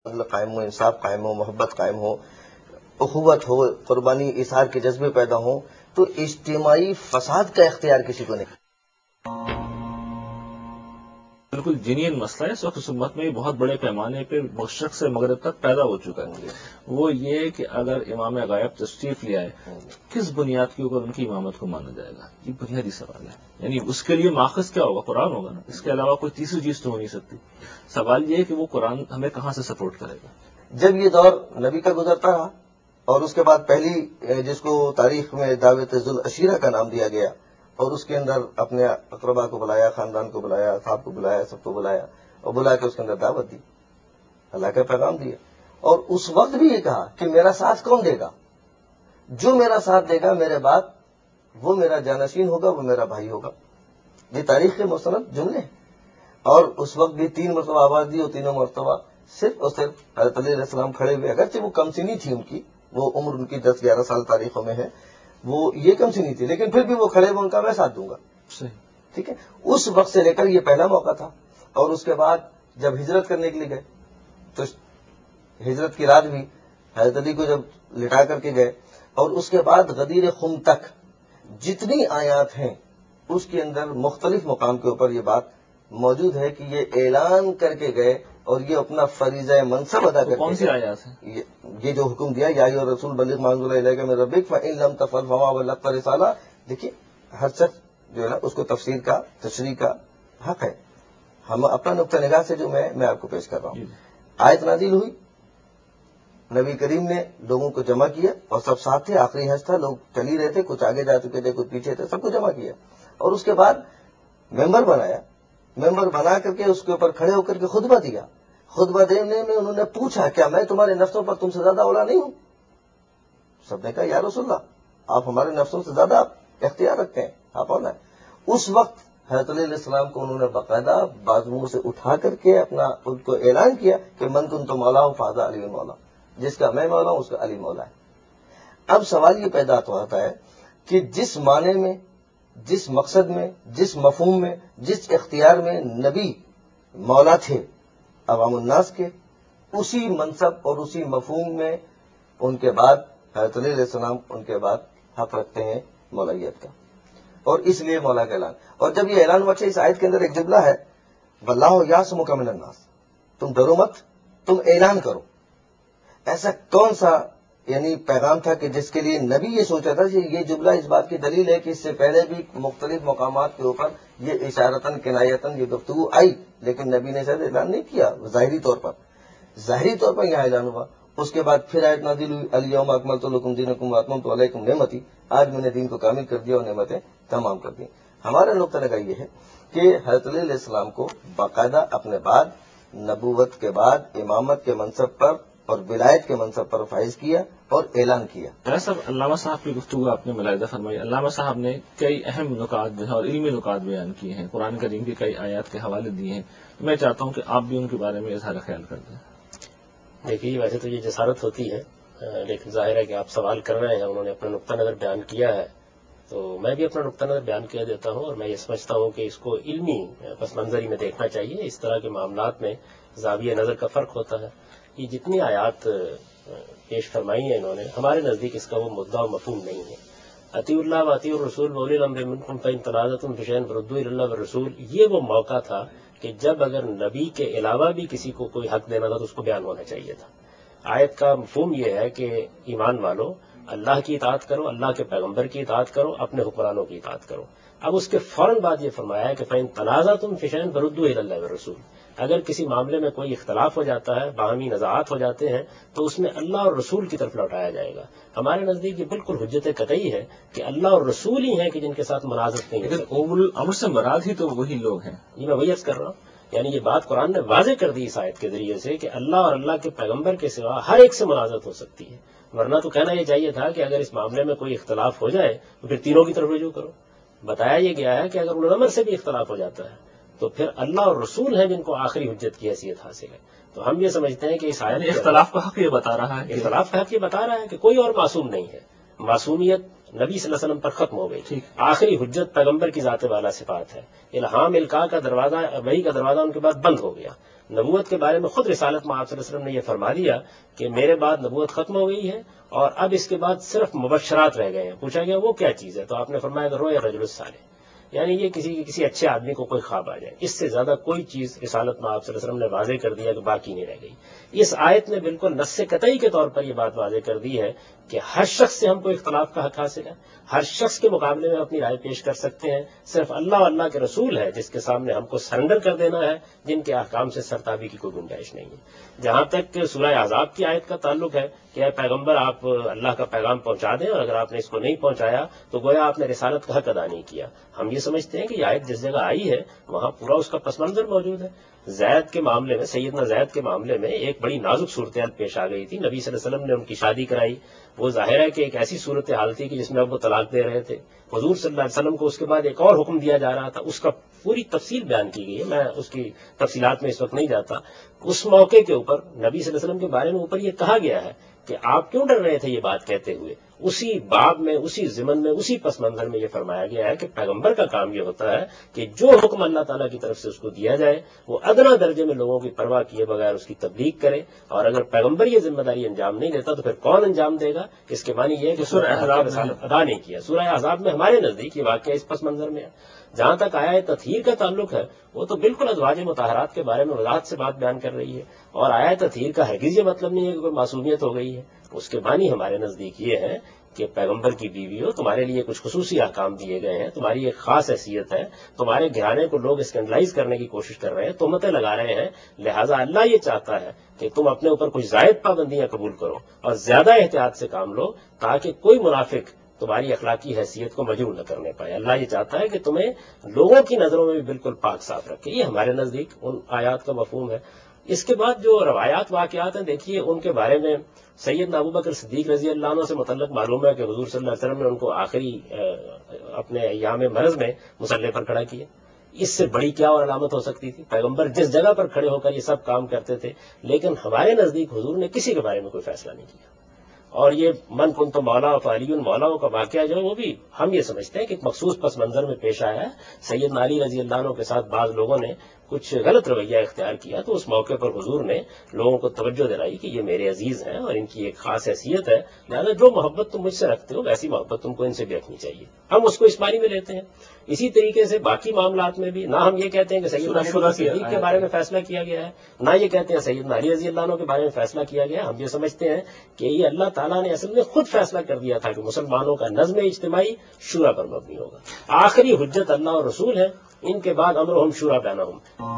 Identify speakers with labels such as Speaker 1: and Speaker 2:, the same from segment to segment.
Speaker 1: عدل قائم ہو، انصاف قائم ہو، محبت قائم ہو، اخوت ہو، قربانی اظہار کے جذبے پیدا ہوں، تو اجتماعی فساد کا اختیار کسی کو نہیں۔
Speaker 2: بالکل جینین مسئلہ ہے، اس وقت اس امت میں بہت بڑے پیمانے پہ مشرق سے مغرب تک پیدا ہو چکا ہے۔ وہ یہ کہ اگر امام غائب تشریف لے آئے کس بنیاد کے اوپر ان کی امامت کو مانا جائے گا، یہ بنیادی سوال ہے۔ یعنی اس کے لیے ماخذ کیا ہوگا؟ قرآن ہوگا نا، اس کے علاوہ کوئی تیسری چیز تو ہو نہیں سکتی۔ سوال یہ ہے کہ وہ قرآن ہمیں کہاں سے سپورٹ کرے گا؟
Speaker 1: جب یہ دور نبی کا گزرتا رہا اور اس کے بعد پہلی جس کو تاریخ میں دعوت ذوالعشیرہ کا نام دیا گیا، اور اس کے اندر اپنے اقربا کو بلایا، خاندان کو بلایا، اصحاب کو بلایا، سب کو بلایا اور بلا کے اس کے اندر دعوت دی، اللہ کا پیغام دیا، اور اس وقت بھی یہ کہا کہ میرا ساتھ کون دے گا؟ جو میرا ساتھ دے گا میرے بعد وہ میرا جانشین ہوگا، وہ میرا بھائی ہوگا۔ یہ تاریخ کے مستند جملے ہیں۔ اور اس وقت بھی 3 مرتبہ آواز دی اور تینوں مرتبہ صرف اور صرف حضرت علی علیہ السلام کھڑے ہوئے، اگرچہ وہ کم سنی تھی، ان کی وہ عمر ان کی 10-11 سال تاریخوں میں ہے، وہ یہ کم سنی تھی، لیکن پھر بھی وہ کھڑے ہوئے، ان کا میں ساتھ دوں گا۔ ٹھیک ہے، اس وقت سے لے کر یہ پہلا موقع تھا۔ اور اس کے بعد جب ہجرت کرنے کے لیے گئے تو ہجرت کی رات بھی حضرت علی کو جب لٹا کر کے گئے، اور اس کے بعد غدیر خم تک جتنی آیات ہیں اس کے اندر مختلف مقام کے اوپر یہ بات موجود ہے کہ یہ اعلان کر کے گئے اور یہ اپنا فریضہ منصب ادا کر کے۔
Speaker 2: کون سی آیات ہیں؟
Speaker 1: یہ جو حکم دیا، یا ایھا الرسول بلغ ما انزل الیک من ربک فإن لم تفعل فما بلغت رسالہ۔ دیکھیے ہر شخص جو ہے نا اس کو تفسیر کا، تشریح کا حق ہے۔ ہم اپنا نقطہ نگاہ سے جو میں آپ کو پیش کر رہا ہوں، آیت نازل ہوئی، نبی کریم نے لوگوں کو جمع کیا اور سب ساتھ تھے، آخری حج تھا، لوگ چل ہی رہے تھے، کچھ آگے جا چکے تھے، کچھ پیچھے تھے، سب کو جمع کیا، اور اس کے بعد ممبر بنایا، ممبر بنا کر کے اس کے اوپر کھڑے ہو کر کے خطبہ دیا۔ خطبہ دینے میں انہوں نے پوچھا کیا میں تمہارے نفسوں پر تم سے زیادہ اولا نہیں ہوں؟ سب نے کہا یا رسول اللہ، آپ ہمارے نفسوں سے زیادہ اختیار رکھتے ہیں، آپ اولا ہیں۔ اس وقت حضرت علیہ السلام کو انہوں نے باقاعدہ بازوؤں سے اٹھا کر کے اپنا ان کو اعلان کیا کہ من کنت مولا ہوں فہذا علی مولا، جس کا میں مولا ہوں اس کا علی مولا ہے۔ اب سوال یہ پیدا ہوتا ہے کہ جس معنی میں، جس مقصد میں، جس مفہوم میں، جس اختیار میں نبی مولا تھے عوام الناس کے، اسی منصب اور اسی مفہوم میں ان کے بعد حضرت علیہ السلام ان کے بعد حق رکھتے ہیں مولائیت کا، اور اس لیے مولا کا اعلان۔ اور جب یہ اعلان ہوا، اس آیت کے اندر ایک جملہ ہے واللہ یعصمک من الناس، تم ڈرو مت، تم اعلان کرو۔ ایسا کون سا یعنی پیغام تھا کہ جس کے لیے نبی یہ سوچا تھا کہ یہ جملہ اس بات کی دلیل ہے کہ اس سے پہلے بھی مختلف مقامات کے اوپر یہ اشارتاً کنایتاً یہ گفتگو آئی، لیکن نبی نے شاید اعلان نہیں کیا ظاہری طور پر۔ ظاہری طور پر یہاں اعلان ہوا، اس کے بعد پھر آیت نازل ہوئی الیوم اکملت لکم دینکم واتممت علیکم نعمتی، آج میں نے دین کو کامل کر دیا اور نعمتیں تمام کر دی۔ ہمارا نقطہ نگاہ یہ ہے کہ حضرت علیہ السلام کو باقاعدہ اپنے بعد نبوت کے بعد امامت کے منصب پر اور ولایت کے منصب پر فائز کیا اور اعلان کیا۔
Speaker 2: صاحب علامہ صاحب کی گفتگو آپ نے ملاحظہ فرمائی، علامہ صاحب نے کئی اہم نکات جو ہے اور علمی نکات بیان کیے ہیں، قرآن کریم کی کئی آیات کے حوالے دیے ہیں، میں چاہتا ہوں کہ آپ بھی ان کے بارے میں اظہار خیال کر دیں۔
Speaker 3: دیکھیے ویسے تو یہ جسارت ہوتی ہے، لیکن ظاہر ہے کہ آپ سوال کر رہے ہیں، انہوں نے اپنا نقطہ نظر بیان کیا ہے، تو میں بھی اپنا نقطہ نظر بیان کیا دیتا ہوں، اور میں یہ سمجھتا ہوں کہ اس کو علمی پس منظری میں دیکھنا چاہیے۔ اس طرح کے معاملات میں زاویہ نظر کا فرق ہوتا ہے۔ یہ جتنی آیات پیش فرمائی ہیں انہوں نے، ہمارے نزدیک اس کا وہ مدعا و مفہوم نہیں ہے۔ اطیعوا اللہ و اطیعوا الرسول واولی الامر منکم فإن تنازعتم فی شیء فردوہ الی اللہ والرسول، یہ وہ موقع تھا کہ جب اگر نبی کے علاوہ بھی کسی کو کوئی حق دینا تھا تو اس کو بیان ہونا چاہیے تھا۔ آیت کا مفہوم یہ ہے کہ ایمان والو اللہ کی اطاعت کرو، اللہ کے پیغمبر کی اطاعت کرو، اپنے حکمرانوں کی اطاعت کرو۔ اب اس کے فوراً بعد یہ فرمایا ہے کہ فإن تنازعتم فی شیء فردوہ الی اللہ والرسول، اگر کسی معاملے میں کوئی اختلاف ہو جاتا ہے، باہمی نزاعات ہو جاتے ہیں، تو اس میں اللہ اور رسول کی طرف لوٹایا جائے گا۔ ہمارے نزدیک یہ بالکل حجت قطعی ہے کہ اللہ اور رسول ہی ہیں کہ جن کے ساتھ منازعت نہیں ہو سکتی۔
Speaker 2: اول الامر سے مراد ہی تو وہی لوگ ہیں۔
Speaker 3: یہ میں وہی عرض کر رہا ہوں، یعنی یہ بات قرآن نے واضح کر دی اس آیت کے ذریعے سے کہ اللہ اور اللہ کے پیغمبر کے سوا ہر ایک سے منازعت ہو سکتی ہے، ورنہ تو کہنا یہ چاہیے تھا کہ اگر اس معاملے میں کوئی اختلاف ہو جائے تو پھر تینوں کی طرف رجوع کرو۔ بتایا یہ گیا ہے کہ اگر اول الامر سے بھی اختلاف ہو جاتا ہے تو پھر اللہ اور رسول ہیں جن کو آخری حجت کی حیثیت حاصل ہے۔ تو ہم یہ سمجھتے ہیں کہ اس آیت
Speaker 2: اختلاف کا حق یہ بتا رہا ہے،
Speaker 3: اختلاف کا حق یہ بتا رہا ہے کہ کوئی اور معصوم نہیں ہے، معصومیت نبی صلی اللہ علیہ وسلم پر ختم ہو گئی، آخری حجت پیغمبر کی ذات والا صفات ہے، الہام القاء کا دروازہ، وحی کا دروازہ ان کے بعد بند ہو گیا۔ نبوت کے بارے میں خود رسالت میں آپ صلی اللہ علیہ وسلم نے یہ فرما دیا کہ میرے بعد نبوت ختم ہو گئی ہے اور اب اس کے بعد صرف مبشرات رہ گئے ہیں. پوچھا گیا وہ کیا چیز ہے؟ تو آپ نے فرمایا کہ رویا رجل الصالح، یعنی یہ کسی اچھے آدمی کو کوئی خواب آ جائے. اس سے زیادہ کوئی چیز رسالت میں آپ صلی اللہ علیہ وسلم نے واضح کر دیا کہ باقی نہیں رہ گئی. اس آیت نے بالکل نص قطعی کے طور پر یہ بات واضح کر دی ہے کہ ہر شخص سے ہم کو اختلاف کا حق حاصل ہے، ہر شخص کے مقابلے میں اپنی رائے پیش کر سکتے ہیں. صرف اللہ اور اللہ کے رسول ہے جس کے سامنے ہم کو سرنڈر کر دینا ہے، جن کے احکام سے سرتابی کی کوئی گنجائش نہیں ہے. جہاں تک سورہ احزاب کی آیت کا تعلق ہے کہ اے پیغمبر آپ اللہ کا پیغام پہنچا دیں، اور اگر آپ نے اس کو نہیں پہنچایا تو گویا آپ نے رسالت کا حق ادا نہیں کیا. ہم یہ سمجھتے ہیں کہ یہ آیت جس جگہ آئی ہے وہاں پورا اس کا پس منظر موجود ہے. زید کے معاملے میں، سیدنا زید کے معاملے میں ایک بڑی نازک صورتحال پیش آ گئی تھی. نبی صلی اللہ علیہ وسلم نے ان کی شادی کرائی. وہ ظاہر ہے کہ ایک ایسی صورتحال تھی کہ جس میں اب وہ طلاق دے رہے تھے. حضور صلی اللہ علیہ وسلم کو اس کے بعد ایک اور حکم دیا جا رہا تھا، اس کا پوری تفصیل بیان کی گئی ہے، میں اس کی تفصیلات میں اس وقت نہیں جاتا. اس موقع کے اوپر نبی صلی اللہ علیہ وسلم کے بارے میں اوپر یہ کہا گیا ہے کہ آپ کیوں ڈر رہے تھے یہ بات کہتے ہوئے. اسی باب میں، اسی ضمن میں، اسی پس منظر میں یہ فرمایا گیا ہے کہ پیغمبر کا کام یہ ہوتا ہے کہ جو حکم اللہ تعالیٰ کی طرف سے اس کو دیا جائے وہ ادنا درجے میں لوگوں کی پرواہ کیے بغیر اس کی تبلیغ کرے. اور اگر پیغمبر یہ ذمہ داری انجام نہیں دیتا تو پھر کون انجام دے گا؟ اس کے معنی یہ ہے کہ سورہ احزاب ادا نہیں کیا. سورہ احزاب میں ہمارے نزدیک یہ واقعہ اس پس منظر میں ہے. جہاں تک آیت تطہیر کا تعلق ہے وہ تو بالکل ازواج مطہرات کے بارے میں وضاحت سے بات بیان کر رہی ہے، اور آیت تطہیر کا ہرگز یہ مطلب نہیں ہے کہ کوئی معصومیت ہو گئی ہے. اس کے معنی ہمارے نزدیک یہ ہے کہ پیغمبر کی بیویوں، تمہارے لیے کچھ خصوصی احکام دیے گئے ہیں، تمہاری ایک خاص حیثیت ہے، تمہارے گھرانے کو لوگ اسکینڈلائز کرنے کی کوشش کر رہے ہیں، تہمتیں لگا رہے ہیں. لہٰذا اللہ یہ چاہتا ہے کہ تم اپنے اوپر کچھ زائد پابندیاں قبول کرو اور زیادہ احتیاط سے کام لو تاکہ کوئی منافق تمہاری اخلاقی حیثیت کو مجروح نہ کرنے پائے. اللہ یہ چاہتا ہے کہ تمہیں لوگوں کی نظروں میں بھی بالکل پاک صاف رکھے. یہ ہمارے نزدیک ان آیات کا مفہوم ہے. اس کے بعد جو روایات واقعات ہیں، دیکھیے ان کے بارے میں سیدنا ابوبکر صدیق رضی اللہ عنہ سے متعلق معلوم ہے کہ حضور صلی اللہ علیہ وسلم نے ان کو آخری اپنے ایام مرض میں مصلی پر کھڑا کیا. اس سے بڑی کیا اور علامت ہو سکتی تھی؟ پیغمبر جس جگہ پر کھڑے ہو کر یہ سب کام کرتے تھے، لیکن ہمارے نزدیک حضور نے کسی کے بارے میں کوئی فیصلہ نہیں کیا. اور یہ من کن تو مولا فعلی مولاؤں کا واقعہ جو ہے وہ بھی ہم یہ سمجھتے ہیں کہ ایک مخصوص پس منظر میں پیش آیا ہے. سیدنا علی رضی اللہ عنہ کے ساتھ بعض لوگوں نے کچھ غلط رویہ اختیار کیا تو اس موقع پر حضور نے لوگوں کو توجہ دلائی کہ یہ میرے عزیز ہیں اور ان کی ایک خاص حیثیت ہے، لہٰذا جو محبت تم مجھ سے رکھتے ہو ویسی محبت تم کو ان سے بھی رکھنی چاہیے. ہم اس کو اس معنی میں لیتے ہیں. اسی طریقے سے باقی معاملات میں بھی نہ ہم یہ کہتے ہیں کہ سیدنا ابوبکر صدیق کے بارے میں فیصلہ کیا گیا ہے، نہ یہ کہتے ہیں سیدنا علی رضی اللہ عنہ کے بارے میں فیصلہ کیا گیا. ہم یہ سمجھتے ہیں کہ یہ اللہ تعالیٰ نے اصل میں خود فیصلہ کر دیا تھا کہ مسلمانوں کا نظم اجتماعی شورا پر مبنی ہوگا. آخری حجت اللہ اور رسول ہے، ان کے بعد امرہم شورا بینہم.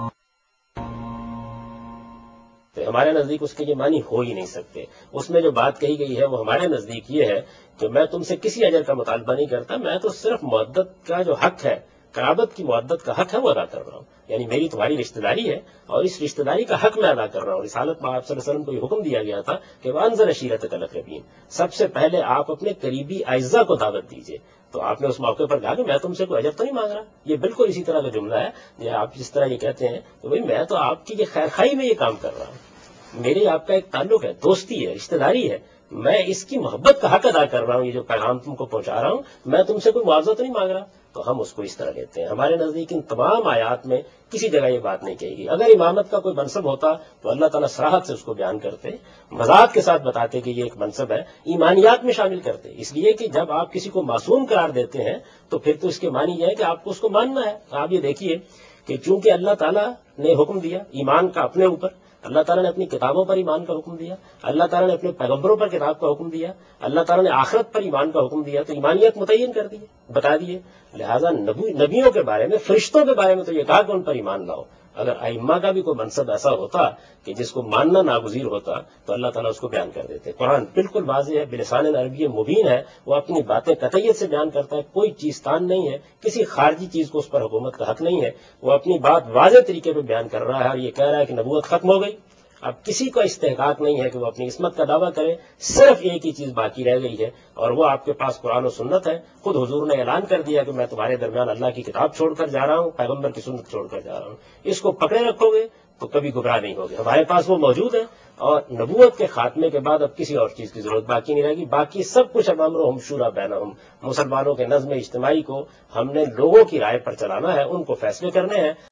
Speaker 3: تو ہمارے نزدیک اس کے یہ معنی ہو ہی نہیں سکتے. اس میں جو بات کہی گئی ہے وہ ہمارے نزدیک یہ ہے کہ میں تم سے کسی اجر کا مطالبہ نہیں کرتا، میں تو صرف مودت کا جو حق ہے، قرابت کی مودت کا حق ہے وہ ادا کر رہا ہوں. یعنی میری تمہاری رشتہ داری ہے اور اس رشتہ داری کا حق میں ادا کر رہا ہوں. رسالت میں آپ صلی اللہ علیہ وسلم کو یہ حکم دیا گیا تھا کہ وانذر عشیرتک الاقربین، سب سے پہلے آپ اپنے قریبی اعزاء کو دعوت دیجیے. تو آپ نے اس موقع پر کہا کہ میں تم سے کوئی اجر تو نہیں مانگ رہا. یہ بالکل اسی طرح کا جملہ ہے آپ جس طرح یہ کہتے ہیں کہ بھائی میں تو آپ کی یہ خیر خواہی میں یہ کام کر رہا ہوں، میرے آپ کا ایک تعلق ہے، دوستی ہے، رشتہ داری ہے، میں اس کی محبت کا حق ادا کر رہا ہوں. یہ جو پیغام تم کو پہنچا رہا ہوں میں تم سے کوئی معاوضہ تو نہیں مانگ رہا. تو ہم اس کو اس طرح لیتے ہیں. ہمارے نزدیک ان تمام آیات میں کسی جگہ یہ بات نہیں کہی گئی. اگر امامت کا کوئی منصب ہوتا تو اللہ تعالیٰ صراحت سے اس کو بیان کرتے، وضاحت کے ساتھ بتاتے کہ یہ ایک منصب ہے، ایمانیات میں شامل کرتے. اس لیے کہ جب آپ کسی کو معصوم قرار دیتے ہیں تو پھر تو اس کے معنی یہ ہے کہ آپ کو اس کو ماننا ہے. آپ یہ دیکھیے کہ چونکہ اللہ تعالیٰ نے حکم دیا ایمان کا اپنے اوپر، اللہ تعالیٰ نے اپنی کتابوں پر ایمان کا حکم دیا، اللہ تعالیٰ نے اپنے پیغمبروں پر کتاب کا حکم دیا، اللہ تعالیٰ نے آخرت پر ایمان کا حکم دیا، تو ایمانیت متعین کر دی، بتا دیے. لہٰذا نبیوں کے بارے میں، فرشتوں کے بارے میں تو یہ کہا کہ ان پر ایمان لاؤ. اگر ائمہ کا بھی کوئی منصب ایسا ہوتا کہ جس کو ماننا ناگزیر ہوتا تو اللہ تعالیٰ اس کو بیان کر دیتے. قرآن بالکل واضح ہے، بلسان عربی مبین ہے، وہ اپنی باتیں قطعیت سے بیان کرتا ہے، کوئی چیز تان نہیں ہے، کسی خارجی چیز کو اس پر حکومت کا حق نہیں ہے. وہ اپنی بات واضح طریقے پہ بیان کر رہا ہے اور یہ کہہ رہا ہے کہ نبوت ختم ہو گئی. اب کسی کا استحقاق نہیں ہے کہ وہ اپنی عصمت کا دعویٰ کرے. صرف ایک ہی چیز باقی رہ گئی ہے اور وہ آپ کے پاس قرآن و سنت ہے. خود حضور نے اعلان کر دیا کہ میں تمہارے درمیان اللہ کی کتاب چھوڑ کر جا رہا ہوں، پیغمبر کی سنت چھوڑ کر جا رہا ہوں. اس کو پکڑے رکھو گے تو کبھی گمراہ نہیں ہوگے. ہمارے پاس وہ موجود ہے اور نبوت کے خاتمے کے بعد اب کسی اور چیز کی ضرورت باقی نہیں رہے گی. باقی سب کچھ اب امرہم شورا بینہم، مسلمانوں کے نظم اجتماعی کو ہم نے لوگوں کی رائے پر چلانا ہے، ان کو فیصلے کرنے ہیں.